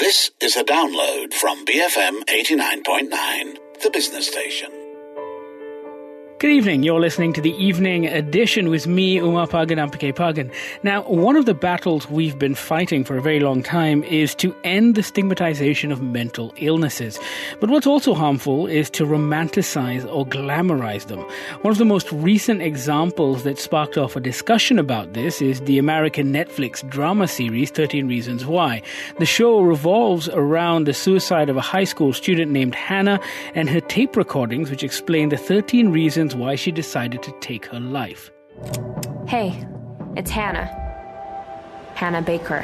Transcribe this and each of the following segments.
This is a download from BFM 89.9, the business station. Good evening. You're listening to the evening edition with me, Umar Pagan Ampike Pagan. Now, one of the battles we've been fighting for a very long time is to end the stigmatization of mental illnesses. But what's also harmful is to romanticize or glamorize them. One of the most recent examples that sparked off a discussion about this is the American Netflix drama series 13 Reasons Why. The show revolves around the suicide of a high school student named Hannah and her tape recordings, which explain the 13 reasons why she decided to take her life. Hey, it's Hannah. Hannah Baker.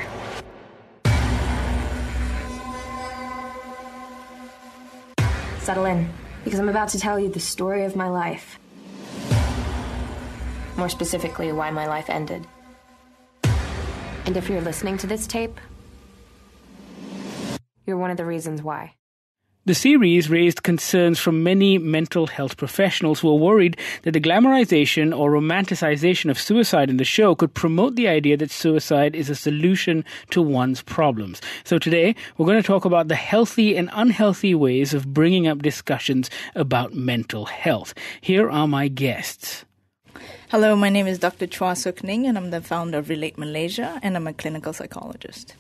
Settle in, because I'm about to tell you the story of my life. More specifically, why my life ended. And if you're listening to this tape, you're one of the reasons why. The series raised concerns from many mental health professionals who were worried that the glamorization or romanticization of suicide in the show could promote the idea that suicide is a solution to one's problems. So today, we're going to talk about the healthy and unhealthy ways of bringing up discussions about mental health. Here are my guests. Hello, my name is Dr. Chua Suk Ning, and I'm the founder of Relate Malaysia, and I'm a clinical psychologist.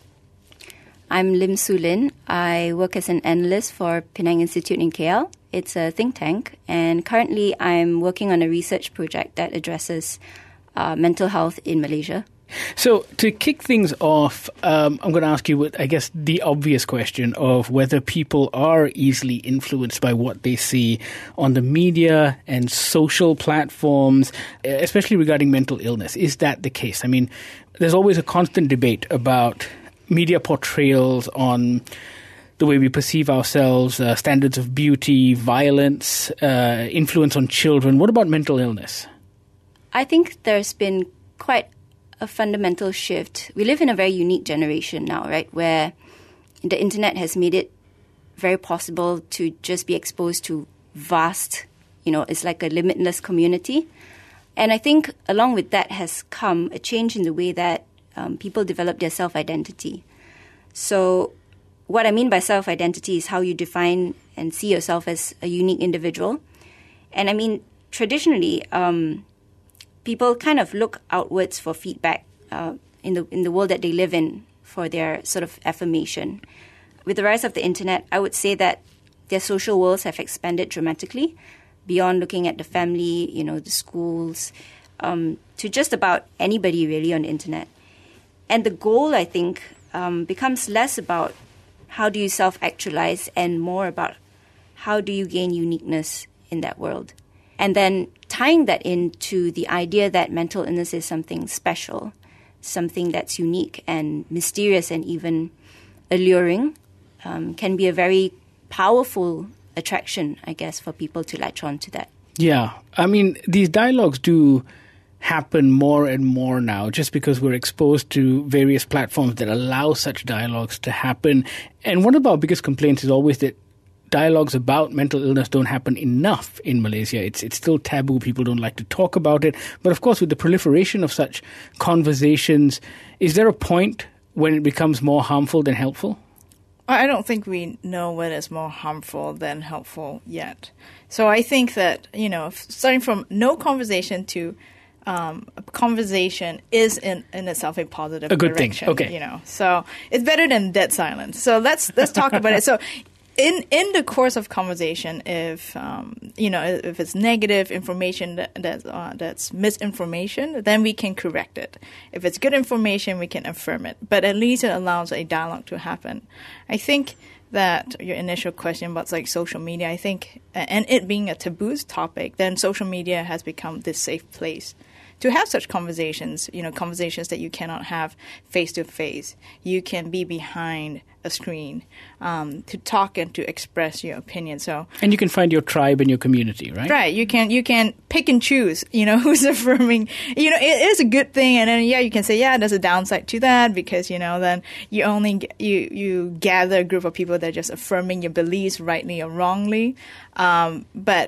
I'm Lim Su Lin. I work as an analyst for Penang Institute in KL. It's a think tank, and currently I'm working on a research project that addresses mental health in Malaysia. So to kick things off, I'm going to ask you, I guess, the obvious question of whether people are easily influenced by what they see on the media and social platforms, especially regarding mental illness. Is that the case? I mean, there's always a constant debate about media portrayals on the way we perceive ourselves, standards of beauty, violence, influence on children. What about mental illness? I think there's been quite a fundamental shift. We live in a very unique generation now, right, where the internet has made it very possible to just be exposed to vast, it's like a limitless community. And I think along with that has come a change in the way that people develop their self-identity. So what I mean by self-identity is how you define and see yourself as a unique individual. And I mean, traditionally, people kind of look outwards for feedback in the world that they live in for their sort of affirmation. With the rise of the internet, I would say that their social worlds have expanded dramatically beyond looking at the family, the schools, to just about anybody really on the internet. And the goal, I think, becomes less about how do you self-actualize and more about how do you gain uniqueness in that world. And then tying that into the idea that mental illness is something special, something that's unique and mysterious and even alluring, can be a very powerful attraction, I guess, for people to latch on to that. Yeah. I mean, these dialogues do happen more and more now just because we're exposed to various platforms that allow such dialogues to happen. And one of our biggest complaints is always that dialogues about mental illness don't happen enough in Malaysia. It's still taboo. People don't like to talk about it. But of course, with the proliferation of such conversations, is there a point when it becomes more harmful than helpful? I don't think we know when it's more harmful than helpful yet. So I think that, starting from no conversation to a conversation is in itself a positive a good direction, thing. Okay. So it's better than dead silence. So let's talk about it. So in the course of conversation, if it's negative information that's misinformation, then we can correct it. If it's good information, we can affirm it. But at least it allows a dialogue to happen. I think that your initial question about like social media, I think, and it being a taboo topic, then social media has become this safe place to have such conversations, conversations that you cannot have face-to-face. You can be behind a screen to talk and to express your opinion. And you can find your tribe and your community, right? Right. You can pick and choose, who's affirming. It is a good thing. And then, you can say, there's a downside to that because, then you only you gather a group of people that are just affirming your beliefs rightly or wrongly. But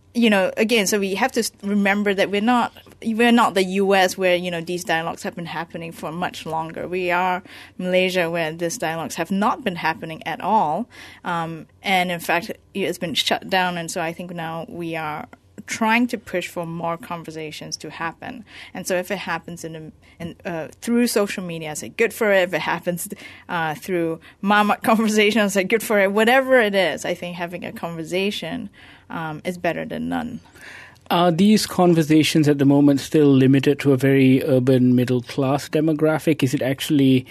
again, so we have to remember that we're not the U.S. where, these dialogues have been happening for much longer. We are Malaysia where these dialogues have not been happening at all. And in fact, it's been shut down. And so I think now we are trying to push for more conversations to happen. And so if it happens through social media, I say good for it. If it happens through Mamat conversations, I say good for it. Whatever it is, I think having a conversation is better than none. Are these conversations at the moment still limited to a very urban middle-class demographic? Is it actually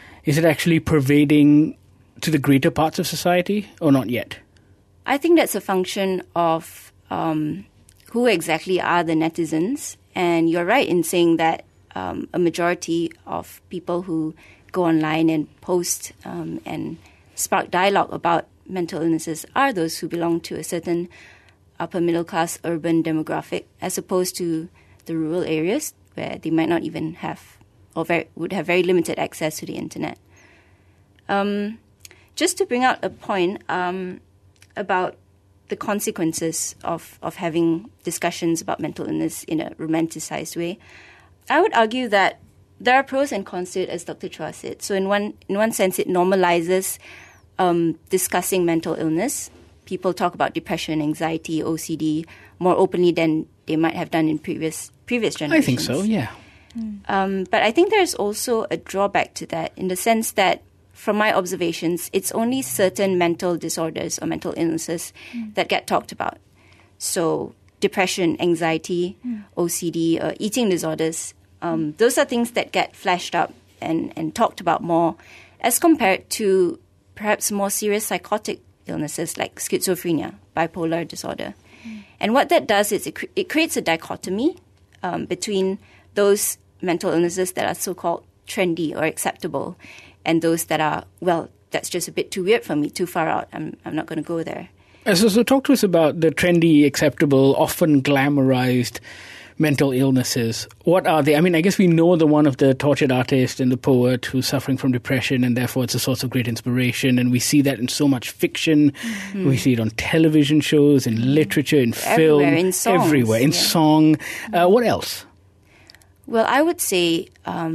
pervading to the greater parts of society, or not yet? I think that's a function of who exactly are the netizens. And you're right in saying that a majority of people who go online and post and spark dialogue about mental illnesses are those who belong to a certain upper middle class urban demographic, as opposed to the rural areas where they might not even have or would have very limited access to the internet. Just to bring out a point about the consequences of having discussions about mental illness in a romanticized way, I would argue that there are pros and cons to it, as Dr. Chua said. So in one sense, it normalizes discussing mental illness. People talk about depression, anxiety, OCD more openly than they might have done in previous generations. I think so, yeah. But I think there's also a drawback to that, in the sense that, from my observations, it's only certain mental disorders or mental illnesses that get talked about. So depression, anxiety, OCD, eating disorders, those are things that get flashed up and talked about more, as compared to perhaps more serious psychotic illnesses like schizophrenia, bipolar disorder. And what that does is it creates a dichotomy between those mental illnesses that are so-called trendy or acceptable and those that are, well, that's just a bit too weird for me, too far out. I'm not going to go there. So talk to us about the trendy, acceptable, often glamorized mental illnesses. What are they? I mean, I guess we know the one of the tortured artist and the poet who's suffering from depression, and therefore it's a source of great inspiration. And we see that in so much fiction. We see it on television shows, in literature, in film. Everywhere, in songs. Everywhere, in song. What else? Well, I would say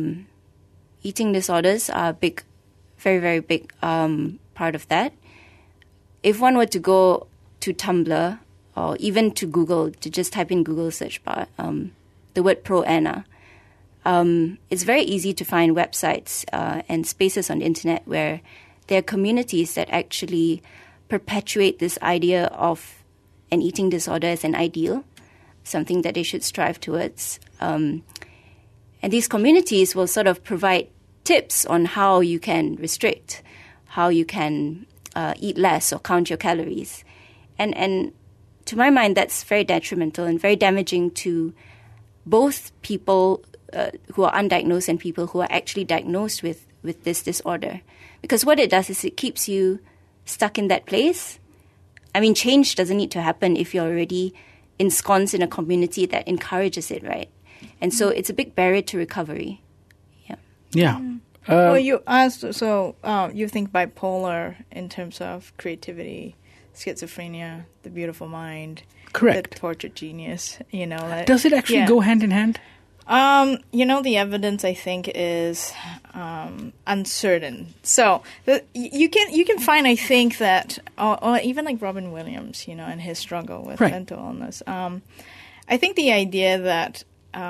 eating disorders are a big, very, very big part of that. If one were to go to Tumblr or even to Google, to just type in Google search bar, the word pro-Ana, it's very easy to find websites and spaces on the internet where there are communities that actually perpetuate this idea of an eating disorder as an ideal, something that they should strive towards. And these communities will sort of provide tips on how you can restrict, how you can eat less or count your calories. And to my mind, that's very detrimental and very damaging to both people who are undiagnosed and people who are actually diagnosed with this disorder. Because what it does is it keeps you stuck in that place. I mean, change doesn't need to happen if you're already ensconced in a community that encourages it, right? And so it's a big barrier to recovery. Yeah. Well, you asked, so you think bipolar in terms of creativity, schizophrenia, the beautiful mind, correct, the tortured genius, Does it actually go hand in hand? The evidence, I think, is uncertain. So you can find, I think, that, or even like Robin Williams, and his struggle with mental illness. I think the idea that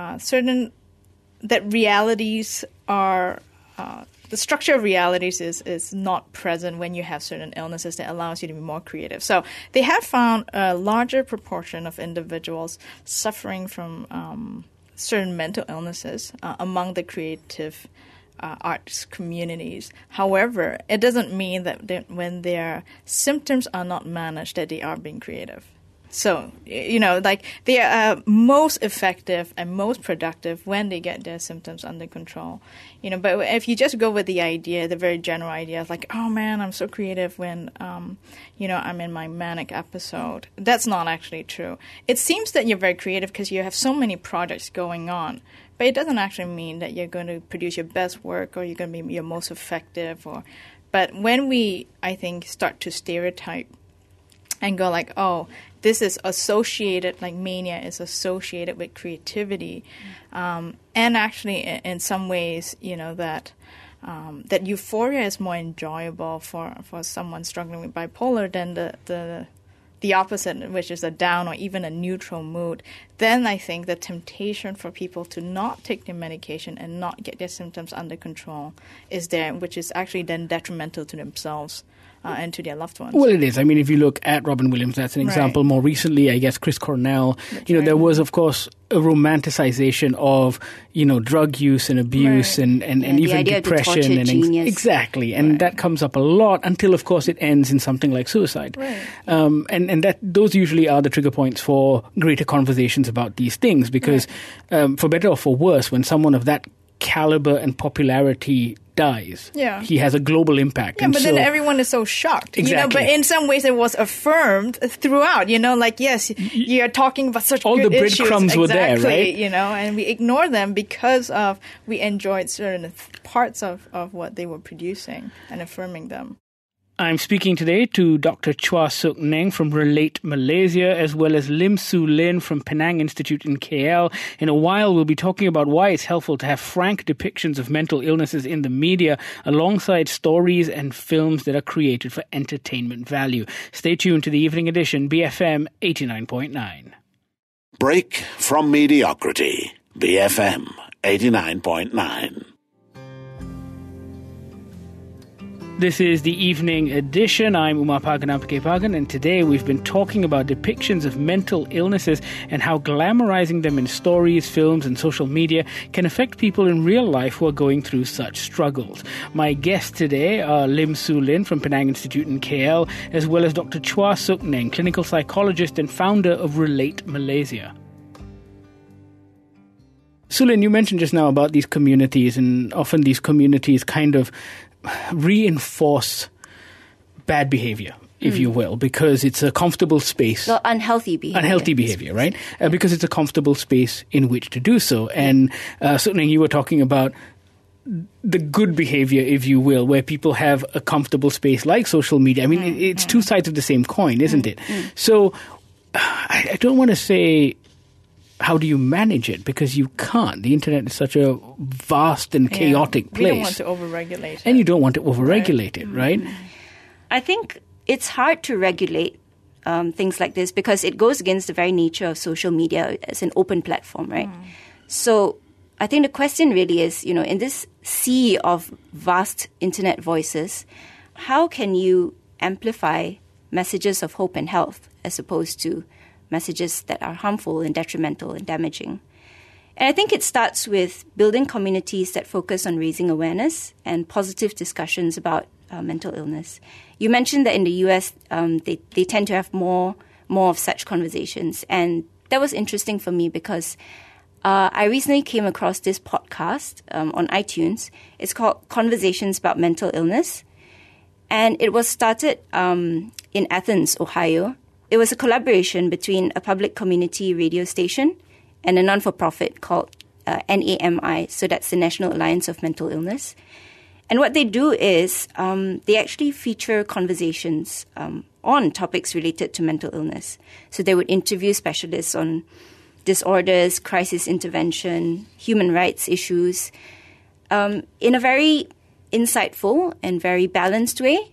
that realities are the structure of realities is not present when you have certain illnesses that allows you to be more creative. So they have found a larger proportion of individuals suffering from certain mental illnesses among the creative arts communities. However, it doesn't mean that when their symptoms are not managed that they are being creative. So, they are most effective and most productive when they get their symptoms under control. But if you just go with the very general idea of like, oh man, I'm so creative when, I'm in my manic episode, that's not actually true. It seems that you're very creative because you have so many projects going on, but it doesn't actually mean that you're going to produce your best work or you're going to be your most effective. But when we, I think, start to stereotype and go like, oh, this is associated, like mania is associated with creativity. And actually, in some ways, that euphoria is more enjoyable for someone struggling with bipolar than the opposite, which is a down or even a neutral mood. Then I think the temptation for people to not take their medication and not get their symptoms under control is there, which is actually then detrimental to themselves and to their loved ones. Well, it is. I mean, if you look at Robin Williams, that's an example. Right. More recently, I guess, Chris Cornell, That's there was, of course, a romanticization of, drug use and abuse Right. and the even idea of the depression. tortured And genius. exactly. And that comes up a lot until, of course, it ends in something like suicide. Right. And those usually are the trigger points for greater conversations about these things because, for better or for worse, when someone of that caliber and popularity dies, he has a global impact. Yeah, and but so, then everyone is so shocked. Exactly. But in some ways it was affirmed throughout, yes, you're talking about such all good the breadcrumbs issues. were there, right? And we ignore them because of we enjoyed certain parts of what they were producing and affirming them. I'm speaking today to Dr. Chua Suk Neng from Relate Malaysia, as well as Lim Su Lin from Penang Institute in KL. In a while, we'll be talking about why it's helpful to have frank depictions of mental illnesses in the media, alongside stories and films that are created for entertainment value. Stay tuned to the Evening Edition, BFM 89.9. Break from mediocrity. BFM 89.9. This is the Evening Edition. I'm Umar Pagan Pagan, and today we've been talking about depictions of mental illnesses and how glamorizing them in stories, films, and social media can affect people in real life who are going through such struggles. My guests today are Lim Su Lin from Penang Institute in KL, as well as Dr. Chua Suk Neng, clinical psychologist and founder of Relate Malaysia. Su Lin, you mentioned just now about these communities, and often these communities kind of reinforce bad behavior, if you will, because it's a comfortable space. So unhealthy behavior. Unhealthy behavior, right? Because it's a comfortable space in which to do so. And certainly you were talking about the good behavior, if you will, where people have a comfortable space like social media. I mean, it's two sides of the same coin, isn't it? So I don't want to say, how do you manage it? Because you can't. The internet is such a vast and chaotic place. We don't want to overregulate it. And you don't want to overregulate it, right? I think it's hard to regulate things like this because it goes against the very nature of social media as an open platform, right? So I think the question really is, in this sea of vast internet voices, how can you amplify messages of hope and health as opposed to messages that are harmful and detrimental and damaging? And I think it starts with building communities that focus on raising awareness and positive discussions about mental illness. You mentioned that in the US, they tend to have more of such conversations. And that was interesting for me because I recently came across this podcast on iTunes. It's called Conversations About Mental Illness. And it was started in Athens, Ohio. It was a collaboration between a public community radio station and a non-for-profit called NAMI. So that's the National Alliance of Mental Illness. And what they do is they actually feature conversations on topics related to mental illness. So they would interview specialists on disorders, crisis intervention, human rights issues, in a very insightful and very balanced way.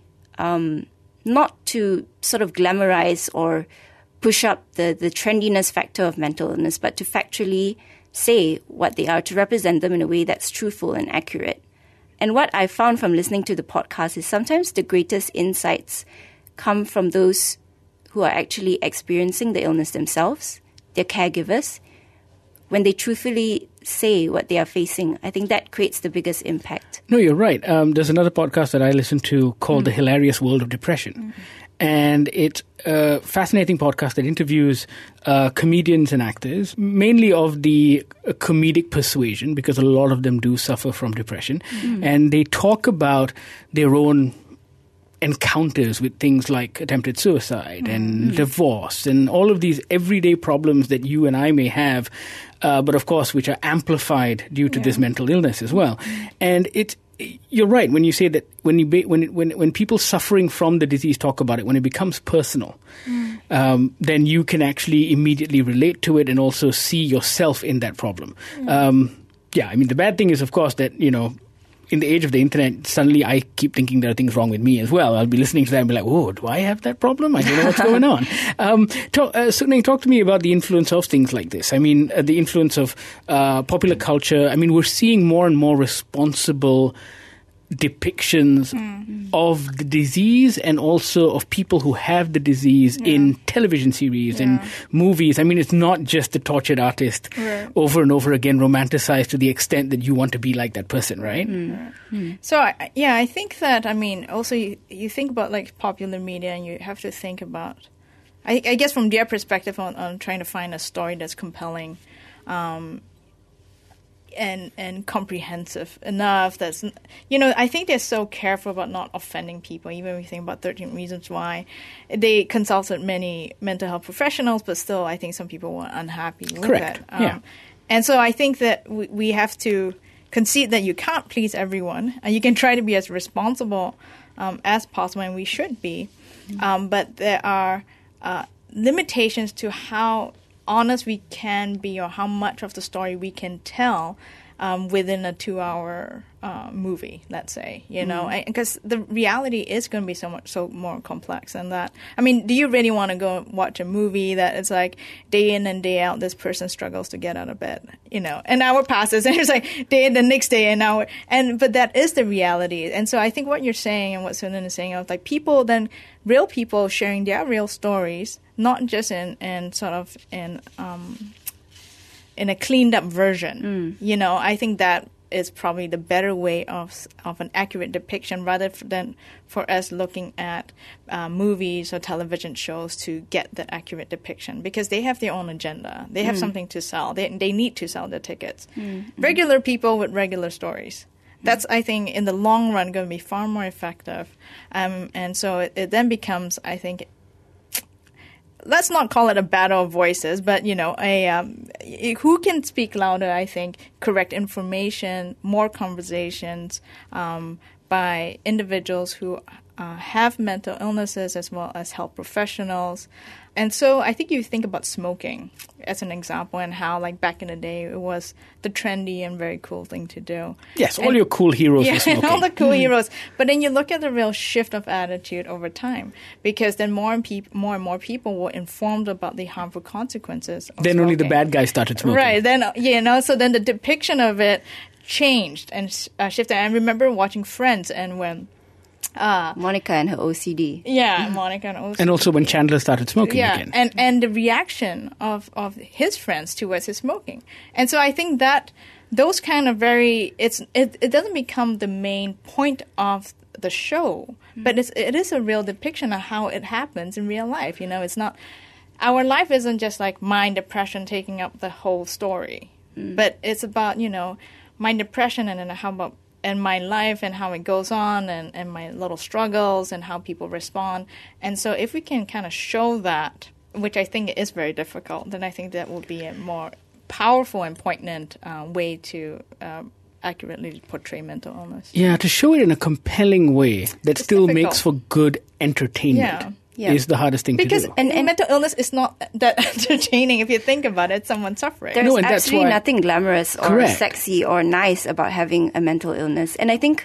Not to sort of glamorize or push up the trendiness factor of mental illness, but to factually say what they are, to represent them in a way that's truthful and accurate. And what I found from listening to the podcast is sometimes the greatest insights come from those who are actually experiencing the illness themselves, their caregivers. When they truthfully say what they are facing, I think that creates the biggest impact. No, you're right. There's another podcast that I listen to called The Hilarious World of Depression. And it's a fascinating podcast that interviews comedians and actors, mainly of the comedic persuasion, because a lot of them do suffer from depression. And they talk about their own encounters with things like attempted suicide and divorce and all of these everyday problems that you and I may have, but of course which are amplified due to this mental illness as well. And you're right when you say that when people suffering from the disease talk about it, when it becomes personal, then you can actually immediately relate to it and also see yourself in that problem. The bad thing is, of course, that, in the age of the internet, suddenly I keep thinking there are things wrong with me as well. I'll be listening to that and be like, oh, do I have that problem? I don't know what's going on. Suning, talk to me about the influence of things like this. I mean, the influence of popular culture. I mean, we're seeing more and more responsible depictions of the disease and also of people who have the disease in television series and movies. I mean, it's not just the tortured artist over and over again romanticized to the extent that you want to be like that person, right? So, I think that, also you think about like popular media and you have to think about, I guess from their perspective on trying to find a story that's compelling, and comprehensive enough. That's, I think they're so careful about not offending people. Even when you think about 13 Reasons Why, they consulted many mental health professionals, but still, I think some people were unhappy with it. And so I think that we have to concede that you can't please everyone, and you can try to be as responsible as possible, and we should be. But there are limitations to how honest we can be or how much of the story we can tell within a 2-hour movie, let's say, because the reality is going to be so more complex than that. I mean, do you really want to go watch a movie that it's like day in and day out, this person struggles to get out of bed, an hour passes and it's like day in the next day, an hour, but that is the reality. And so I think what you're saying and what Sunan is saying of like people, then real people sharing their real stories, not just in a cleaned up version. I think that is probably the better way of an accurate depiction rather than for us looking at movies or television shows to get that accurate depiction, because they have their own agenda. They have something to sell. They need to sell their tickets. Regular people with regular stories. That's, I think, in the long run going to be far more effective. And so it then becomes, I think, let's not call it a battle of voices, but, who can speak louder, I think, correct information, more conversations by individuals who have mental illnesses as well as health professionals. And so I think you think about smoking as an example and how, like, back in the day, it was the trendy and very cool thing to do. Yes, all your cool heroes were smoking. all the cool heroes. But then you look at the real shift of attitude over time, because then more and more people were informed about the harmful consequences of then smoking. Only the bad guys started smoking. Right. Then, so then the depiction of it changed and shifted. I remember watching Friends, and when Monica and her OCD. Monica and OCD. And also when Chandler started smoking again. And the reaction of his friends towards his smoking. And so I think that those kind of it doesn't become the main point of the show, but it is a real depiction of how it happens in real life. It's not, our life isn't just like my depression taking up the whole story, but it's about, my depression and then how about and my life and how it goes on and my little struggles and how people respond. And so if we can kind of show that, which I think is very difficult, then I think that will be a more powerful and poignant way to accurately portray mental illness. Yeah, to show it in a compelling way that still makes for good entertainment. Is the hardest thing to do. Because mental illness is not that entertaining if you think about it, someone suffering. There's absolutely nothing glamorous or sexy or nice about having a mental illness. And I think,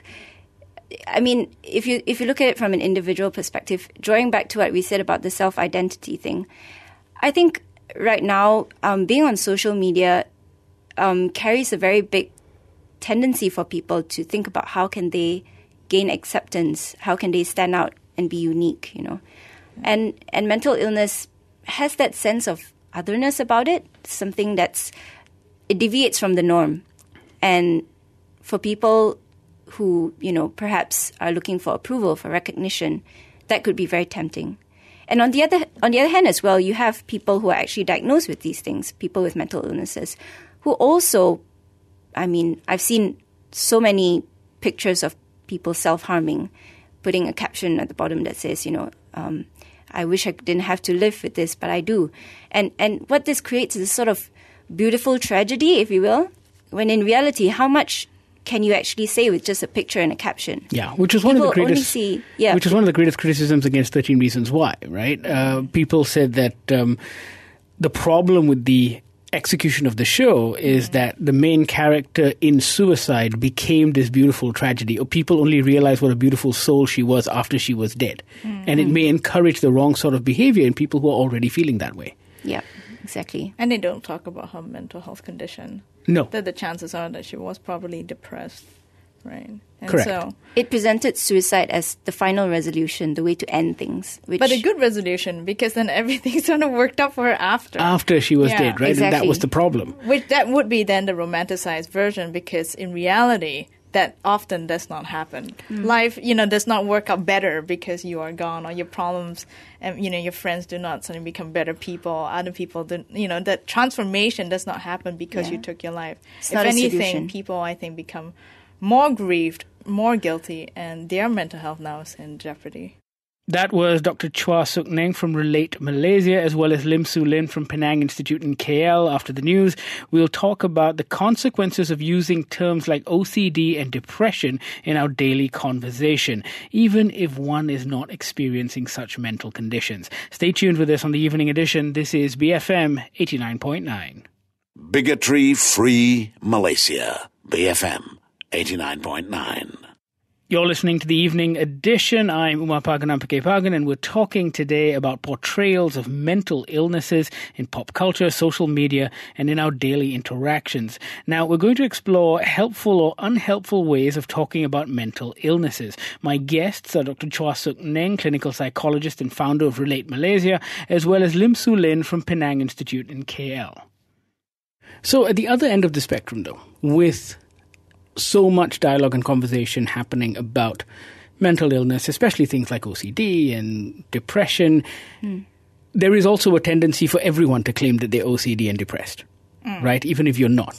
if you look at it from an individual perspective, drawing back to what we said about the self-identity thing, I think right now, being on social media carries a very big tendency for people to think about how can they gain acceptance, how can they stand out and be unique, And mental illness has that sense of otherness about it, something it deviates from the norm. And for people who, perhaps are looking for approval, for recognition, that could be very tempting. And on the other hand as well, you have people who are actually diagnosed with these things, people with mental illnesses, who also, I've seen so many pictures of people self-harming, putting a caption at the bottom that says, I wish I didn't have to live with this, but I do. And what this creates is a sort of beautiful tragedy, if you will, when in reality, how much can you actually say with just a picture and a caption? Yeah, which is one of the People greatest. only see- yeah. Which is one of the greatest criticisms against 13 Reasons Why. Right? People said that the problem with the execution of the show is that the main character in Suicide became this beautiful tragedy, or people only realize what a beautiful soul she was after she was dead, and it may encourage the wrong sort of behavior in people who are already feeling that way. Yeah, exactly. And they don't talk about her mental health condition. No. That the chances are that she was probably depressed, right? And Correct. So, It presented suicide as the final resolution, the way to end things. Which, but a good resolution, because then everything sort of worked out for her After she was Yeah, dead, right? And that exactly. was the problem. Which that would be then the romanticized version, because in reality, that often does not happen. Life, does not work out better because you are gone, or your problems, and your friends do not suddenly become better people. Other people, that transformation does not happen because you took your life. It's If not a anything, solution. people, I think, become more grieved, more guilty, and their mental health now is in jeopardy. That was Dr. Chua Suk Neng from Relate Malaysia, as well as Lim Su Lin from Penang Institute in KL. After the news, we'll talk about the consequences of using terms like OCD and depression in our daily conversation, even if one is not experiencing such mental conditions. Stay tuned with us on the Evening Edition. This is BFM 89.9. Bigotry-free Malaysia. BFM 89.9. You're listening to the Evening Edition. I'm Umar Pagan Pagan, and we're talking today about portrayals of mental illnesses in pop culture, social media, and in our daily interactions. Now, we're going to explore helpful or unhelpful ways of talking about mental illnesses. My guests are Dr. Chua Suk Neng, clinical psychologist and founder of Relate Malaysia, as well as Lim Su Lin from Penang Institute in KL. So, at the other end of the spectrum, though, with so much dialogue and conversation happening about mental illness, especially things like OCD and depression, there is also a tendency for everyone to claim that they're OCD and depressed, right? Even if you're not.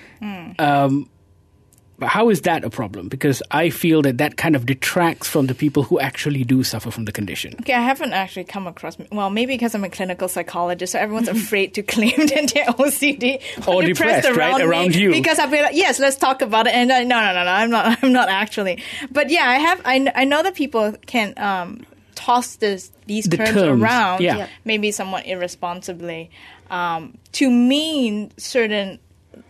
But how is that a problem? Because I feel that kind of detracts from the people who actually do suffer from the condition. Okay, I haven't actually come across, well, maybe because I'm a clinical psychologist, so everyone's afraid to claim that they're OCD Or depressed, right? me, Around you. Because I'll be like, yes, let's talk about it. And no, I'm not actually. But yeah, I know that people can toss these The terms terms, around, yeah. maybe somewhat irresponsibly, to mean certain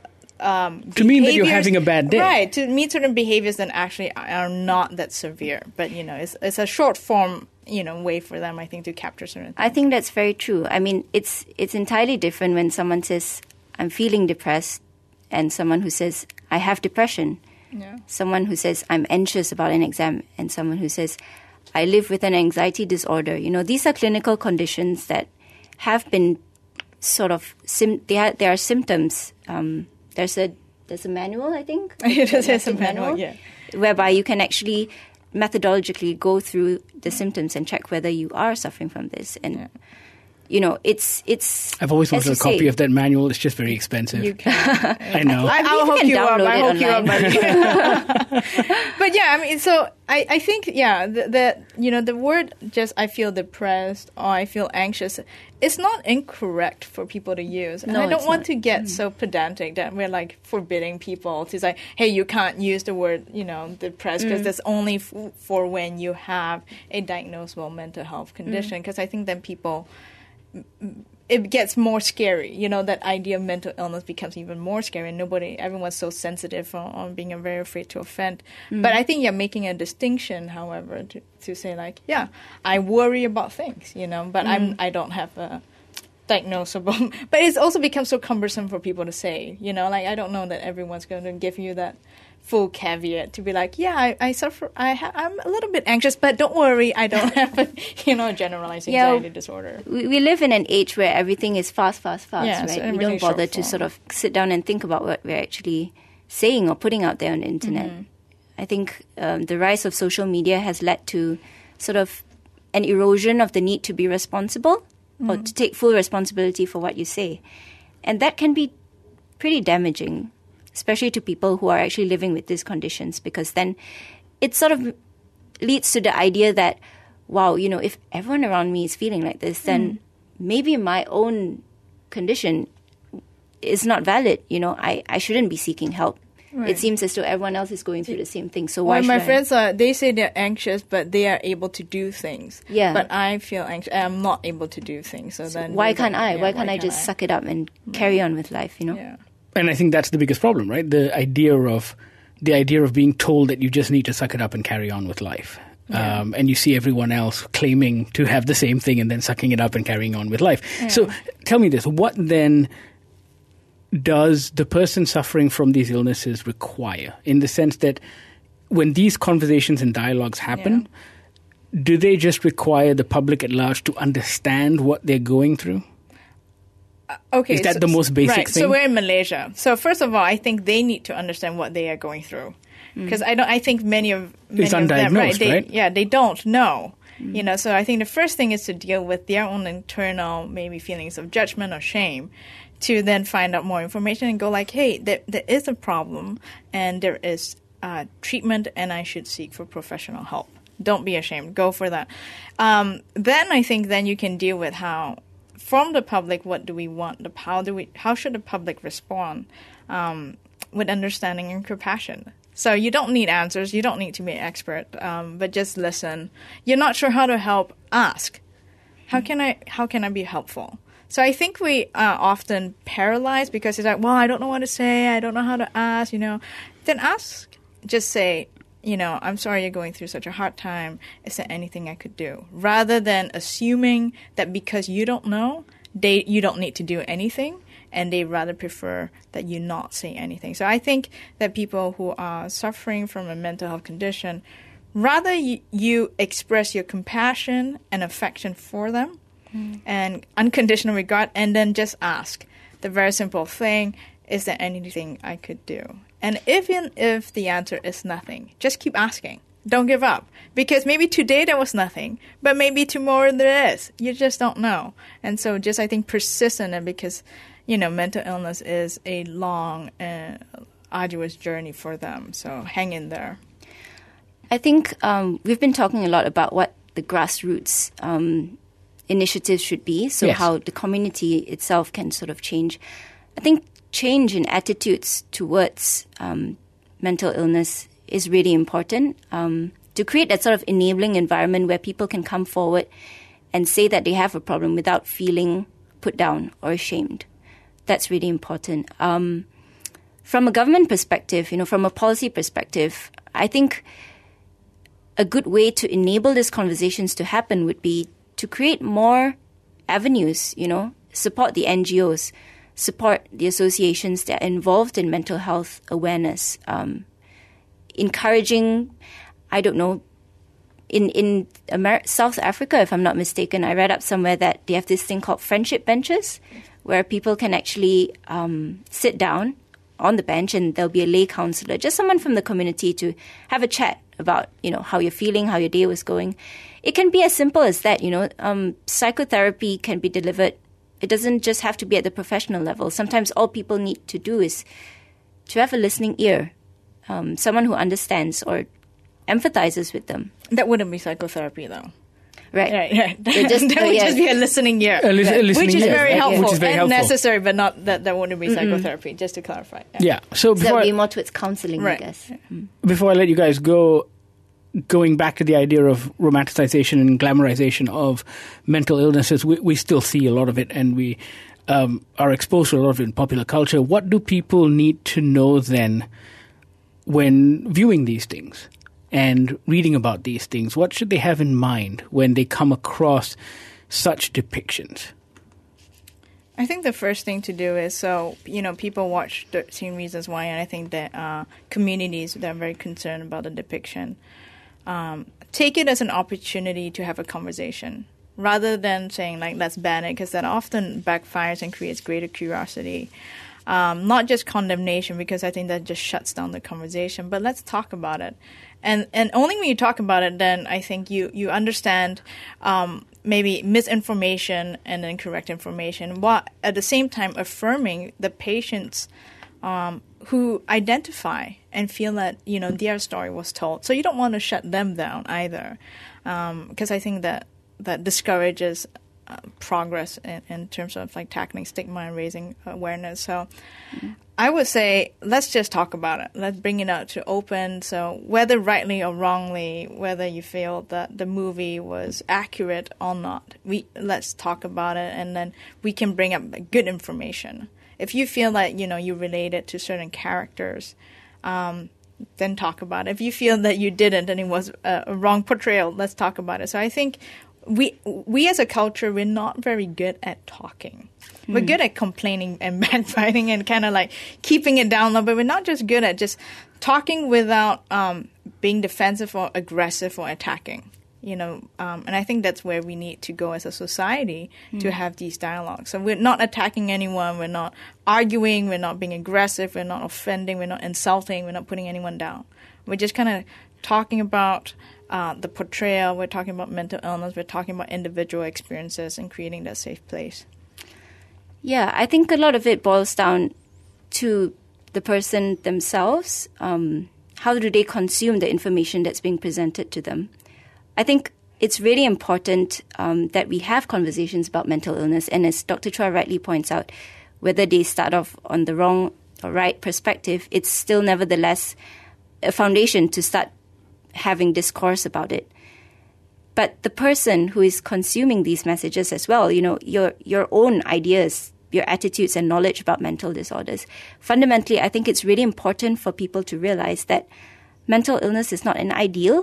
To mean that you're behaviors- having a bad day. Right, to mean certain behaviors that actually are not that severe. But, it's a short form, way for them, I think, to capture certain things. I think that's very true. I mean, it's entirely different when someone says, I'm feeling depressed, and someone who says, I have depression. Yeah. Someone who says, I'm anxious about an exam, and someone who says, I live with an anxiety disorder. These are clinical conditions that have been sort of, there are symptoms. There's a manual, I think. There's a manual, yeah. Whereby you can actually methodologically go through the symptoms and check whether you are suffering from this. And, it's... I've always wanted a as you copy say, of that manual. It's just very expensive. You can. I know. I'll you hook can you up. download I it hook you up. online. But yeah, I mean, so I think, yeah, the word just, I feel depressed or I feel anxious, it's not incorrect for people to use. And No, I don't it's want not. to get so pedantic that we're like forbidding people to say, hey, you can't use the word, depressed because that's only for when you have a diagnosable mental health condition. Because I think then people... it gets more scary, that idea of mental illness becomes even more scary, and everyone's so sensitive on being very afraid to offend. But I think you're making a distinction, however, to say like, yeah, I worry about things, but I don't have a diagnosable. But it's also become so cumbersome for people to say, like I don't know that everyone's going to give you that full caveat to be like, yeah, I suffer, I'm a little bit anxious, but don't worry, I don't have a, generalized anxiety disorder. We live in an age where everything is fast, Yeah, so right? We don't everything's bother short to form. sort of sit down and think about what we're actually saying or putting out there on the internet. I think the rise of social media has led to sort of an erosion of the need to be responsible or to take full responsibility for what you say. And that can be pretty damaging, especially to people who are actually living with these conditions, because then it sort of leads to the idea that, wow, if everyone around me is feeling like this, then maybe my own condition is not valid. I shouldn't be seeking help. It seems as though everyone else is going through the same thing. So why Well, should my I? friends, they say they're anxious, but they are able to do things. Yeah. But I feel anxious. I'm not able to do things. So then Why they're can't like, I? yeah, Why can't I just suck it up and carry on with life? You know. Yeah. And I think that's the biggest problem, right? The idea of being told that you just need to suck it up and carry on with life. And you see everyone else claiming to have the same thing and then sucking it up and carrying on with life. Yeah. So tell me this, what then does the person suffering from these illnesses require, in the sense that when these conversations and dialogues happen, do they just require the public at large to understand what they're going through? Okay, Is that the most basic right, thing? So we're in Malaysia. So first of all, I think they need to understand what they are going through, because I think many of them, undiagnosed, right? Yeah, they don't know. You know, so I think the first thing is to deal with their own internal maybe feelings of judgment or shame, to then find out more information and go like, hey, there is a problem and there is treatment, and I should seek for professional help. Don't be ashamed. Go for that. Then I think then you can deal with how, from the public, what do we want? How should the public respond with understanding and compassion? So you don't need answers. You don't need to be an expert, but just listen. You're not sure how to help? Ask. How can I be helpful? So I think we are often paralyzed because it's like, well, I don't know what to say. I don't know how to ask, you know. Then ask. Just say, you know, I'm sorry you're going through such a hard time. Is there anything I could do? Rather than assuming that because you don't know, you don't need to do anything, and they rather prefer that you not say anything. So I think that people who are suffering from a mental health condition, rather you express your compassion and affection for them, and unconditional regard, and then just ask the very simple thing, is there anything I could do? And even if the answer is nothing, just keep asking. Don't give up. Because maybe today there was nothing, but maybe tomorrow there is. You just don't know. And so just, I think, persistent, and because, you know, mental illness is a long and arduous journey for them. So hang in there. I think we've been talking a lot about what the grassroots initiatives should be, so how the community itself can sort of change. I think change in attitudes towards mental illness is really important, to create that sort of enabling environment where people can come forward and say that they have a problem without feeling put down or ashamed. That's really important. From a government perspective, you know, from a policy perspective, I think a good way to enable these conversations to happen would be to create more avenues, you know, support the NGOs, support the associations that are involved in mental health awareness, encouraging, I don't know, in South Africa, if I'm not mistaken, I read up somewhere that they have this thing called friendship benches, where people can actually sit down on the bench and there'll be a lay counselor, just someone from the community, to have a chat about, you know, how you're feeling, how your day was going. It can be as simple as that, you know. Psychotherapy can be delivered. It doesn't just have to be at the professional level. Sometimes all people need to do is to have a listening ear, someone who understands or empathizes with them. That wouldn't be psychotherapy, though. Right. That would just be a listening ear, which is very helpful and necessary, but not that wouldn't be psychotherapy, just to clarify. Yeah. So that would be more towards counseling, I guess. Before I let you guys go, going back to the idea of romanticization and glamorization of mental illnesses, we still see a lot of it, and we are exposed to a lot of it in popular culture. What do people need to know then when viewing these things and reading about these things? What should they have in mind when they come across such depictions? I think the first thing to do is, people watch 13 Reasons Why, and I think that communities that are very concerned about the depiction take it as an opportunity to have a conversation, rather than saying, like, let's ban it, because that often backfires and creates greater curiosity. Not just condemnation, because I think that just shuts down the conversation, but let's talk about it. And only when you talk about it, then I think you understand maybe misinformation and incorrect information, while at the same time affirming the patients who identify and feel that, you know, their story was told. So you don't want to shut them down either, because I think that discourages progress in terms of like tackling stigma and raising awareness. So I would say let's just talk about it. Let's bring it out to open. So whether rightly or wrongly, whether you feel that the movie was accurate or not, let's talk about it, and then we can bring up good information. If you feel like you related to certain characters, then talk about it. If you feel that you didn't and it was a wrong portrayal, let's talk about it. So I think we as a culture, we're not very good at talking. We're good at complaining and backbiting and kind of like keeping it down low, but we're not just good at just talking without being defensive or aggressive or attacking. And I think that's where we need to go as a society to have these dialogues. So we're not attacking anyone, we're not arguing, we're not being aggressive, we're not offending, we're not insulting, we're not putting anyone down. We're just kind of talking about the portrayal, we're talking about mental illness, we're talking about individual experiences and creating that safe place. Yeah, I think a lot of it boils down to the person themselves. How do they consume the information that's being presented to them? I think it's really important that we have conversations about mental illness. And as Dr. Chua rightly points out, whether they start off on the wrong or right perspective, it's still nevertheless a foundation to start having discourse about it. But the person who is consuming these messages as well, your own ideas, your attitudes and knowledge about mental disorders, fundamentally, I think it's really important for people to realize that mental illness is not an ideal.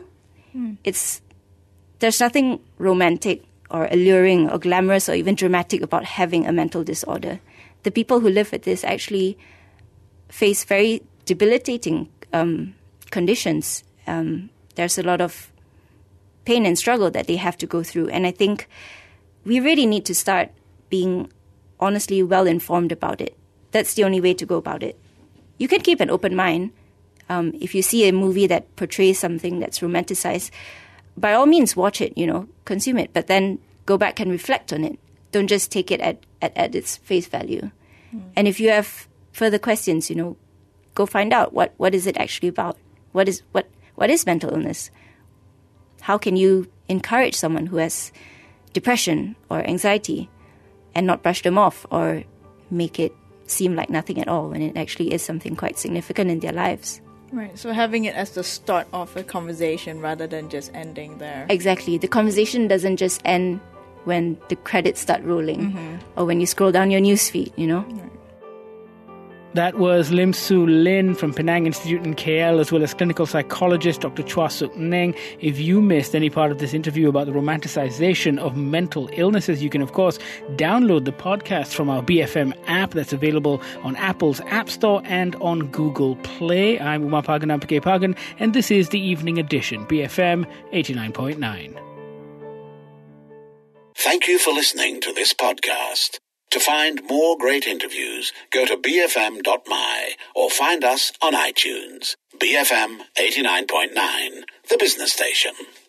There's nothing romantic or alluring or glamorous or even dramatic about having a mental disorder. The people who live with this actually face very debilitating conditions. There's a lot of pain and struggle that they have to go through. And I think we really need to start being honestly well-informed about it. That's the only way to go about it. You can keep an open mind. If you see a movie that portrays something that's romanticized, by all means, watch it, consume it, but then go back and reflect on it. Don't just take it at its face value. And if you have further questions, go find out what is it actually about? What is mental illness? How can you encourage someone who has depression or anxiety and not brush them off or make it seem like nothing at all when it actually is something quite significant in their lives? Right, so having it as the start of a conversation rather than just ending there. Exactly. The conversation doesn't just end when the credits start rolling or when you scroll down your newsfeed, Right. That was Lim Soo Lin from Penang Institute in KL, as well as clinical psychologist Dr. Chua Suk Neng. If you missed any part of this interview about the romanticization of mental illnesses, you can, of course, download the podcast from our BFM app that's available on Apple's App Store and on Google Play. I'm Umapagan Pagan, and this is the Evening Edition, BFM 89.9. Thank you for listening to this podcast. To find more great interviews, go to bfm.my or find us on iTunes. BFM 89.9, the business station.